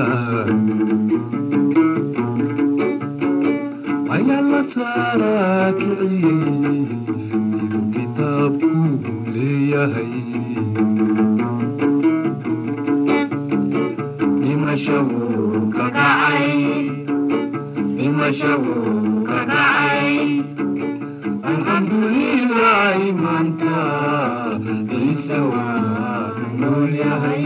ayala sarakiciye siduu kitaabku leeyahay dhimashawu ka kacay alxamdulilaahi maanta ciise waa nool yahay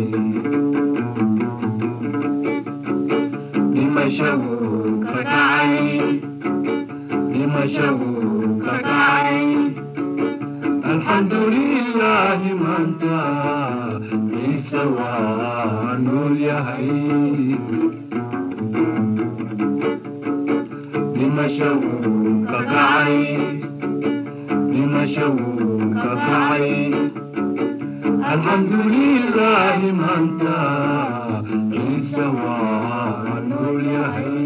dhimashawu ka kacay alxamdulilaahi maanta ciise waa nool yahay dhimashawu ka kacay alxamdulilaahi maanta ciise waa nool yahay